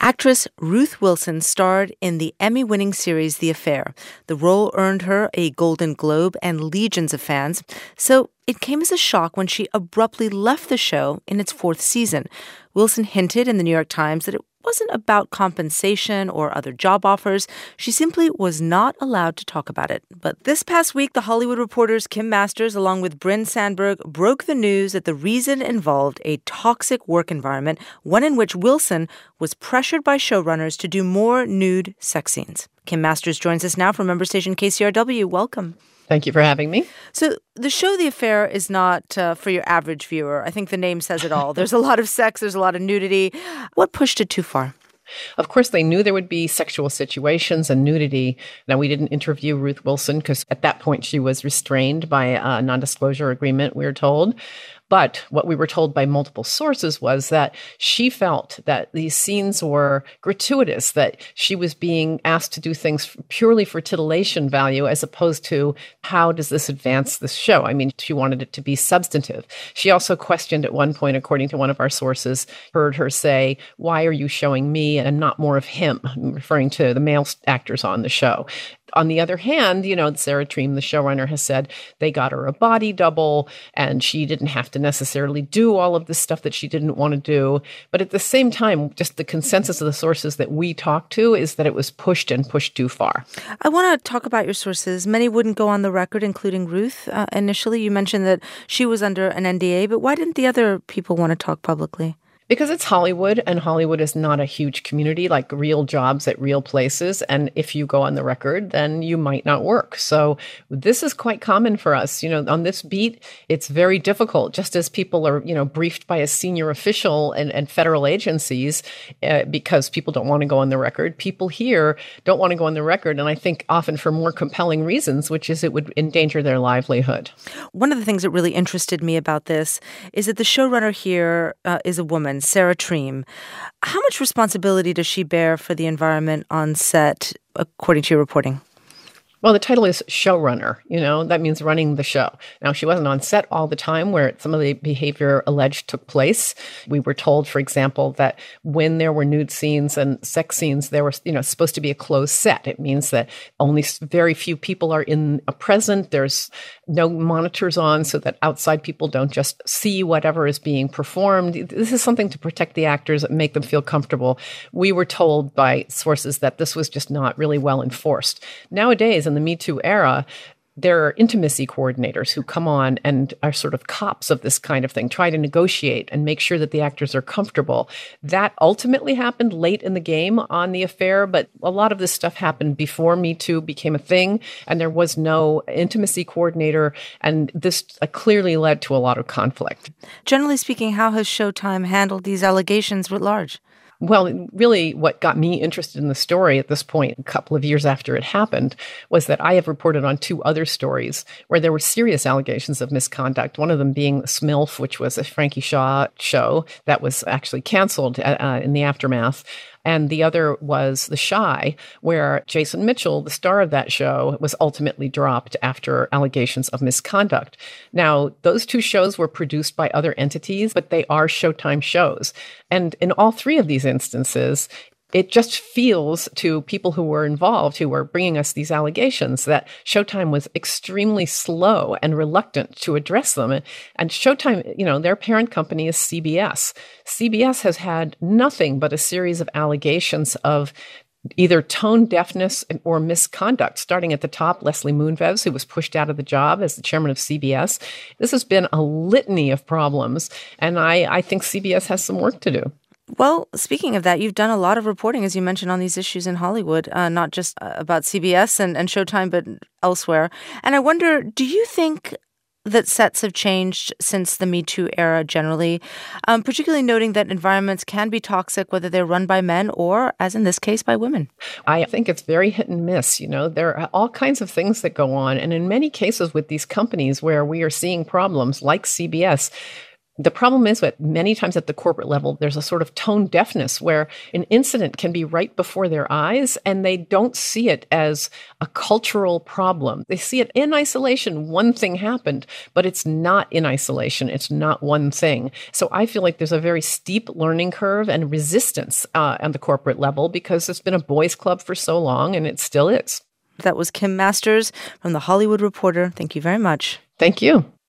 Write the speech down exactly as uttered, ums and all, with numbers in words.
Actress Ruth Wilson starred in the Emmy-winning series The Affair. The role earned her a Golden Globe and legions of fans, so it came as a shock when she abruptly left the show in its fourth season. Wilson hinted in the New York Times that it wasn't about compensation or other job offers. She simply was not allowed to talk about it. But this past week, The Hollywood Reporter's Kim Masters, along with Bryn Sandberg, broke the news that the reason involved a toxic work environment, one in which Wilson was pressured by showrunners to do more nude sex scenes. Kim Masters joins us now from member station K C R W. Welcome. Thank you for having me. So the show The Affair is not uh, for your average viewer. I think the name says it all. There's a lot of sex. There's a lot of nudity. What pushed it too far? Of course, they knew there would be sexual situations and nudity. Now, we didn't interview Ruth Wilson because at that point she was restrained by a non-disclosure agreement, we were told. But what we were told by multiple sources was that she felt that these scenes were gratuitous, that she was being asked to do things purely for titillation value as opposed to how does this advance the show? I mean, she wanted it to be substantive. She also questioned at one point, according to one of our sources, heard her say, "Why are you showing me and not more of him?" referring to the male actors on the show. On the other hand, you know, Sarah Treem, the showrunner, has said they got her a body double and she didn't have to necessarily do all of this stuff that she didn't want to do. But at the same time, just the consensus of the sources that we talked to is that it was pushed and pushed too far. I want to talk about your sources. Many wouldn't go on the record, including Ruth. Uh, initially, you mentioned that she was under an N D A, but why didn't the other people want to talk publicly? Because it's Hollywood, and Hollywood is not a huge community, like real jobs at real places. And if you go on the record, then you might not work. So this is quite common for us. You know, on this beat, it's very difficult, just as people are, you know, briefed by a senior official and, and federal agencies uh, because people don't want to go on the record. People here don't want to go on the record. And I think often for more compelling reasons, which is it would endanger their livelihood. One of the things that really interested me about this is that the showrunner here uh, is a woman, Sarah Treem. How much responsibility does she bear for the environment on set, according to your reporting? Well, the title is showrunner. You know, that means running the show. Now, she wasn't on set all the time where some of the behavior alleged took place. We were told, for example, that when there were nude scenes and sex scenes, there was, you know, supposed to be a closed set. It means that only very few people are in a present. There's no monitors on so that outside people don't just see whatever is being performed. This is something to protect the actors and make them feel comfortable. We were told by sources that this was just not really well enforced. Nowadays, in the Me Too era, there are intimacy coordinators who come on and are sort of cops of this kind of thing, try to negotiate and make sure that the actors are comfortable. That ultimately happened late in the game on The Affair, but a lot of this stuff happened before Me Too became a thing, and there was no intimacy coordinator, and this uh, clearly led to a lot of conflict. Generally speaking, how has Showtime handled these allegations writ large? Well, really what got me interested in the story at this point, a couple of years after it happened, was that I have reported on two other stories where there were serious allegations of misconduct, one of them being Smilf, which was a Frankie Shaw show that was actually canceled uh, in the aftermath. And the other was The Chi, where Jason Mitchell, the star of that show, was ultimately dropped after allegations of misconduct. Now, those two shows were produced by other entities, but they are Showtime shows. And in all three of these instances, it just feels to people who were involved, who were bringing us these allegations, that Showtime was extremely slow and reluctant to address them. And Showtime, you know, their parent company is C B S. C B S has had nothing but a series of allegations of either tone deafness or misconduct, starting at the top, Leslie Moonves, who was pushed out of the job as the chairman of C B S. This has been a litany of problems, and I, I think C B S has some work to do. Well, speaking of that, you've done a lot of reporting, as you mentioned, on these issues in Hollywood, uh, not just uh, about C B S and, and Showtime, but elsewhere. And I wonder, do you think that sets have changed since the Me Too era generally, um, particularly noting that environments can be toxic, whether they're run by men or, as in this case, by women? I think it's very hit and miss. You know, there are all kinds of things that go on. And in many cases with these companies where we are seeing problems like C B S, The problem is that many times at the corporate level, there's a sort of tone deafness where an incident can be right before their eyes and they don't see it as a cultural problem. They see it in isolation. One thing happened, but it's not in isolation. It's not one thing. So I feel like there's a very steep learning curve and resistance uh, on the corporate level because it's been a boys' club for so long, and it still is. That was Kim Masters from The Hollywood Reporter. Thank you very much. Thank you.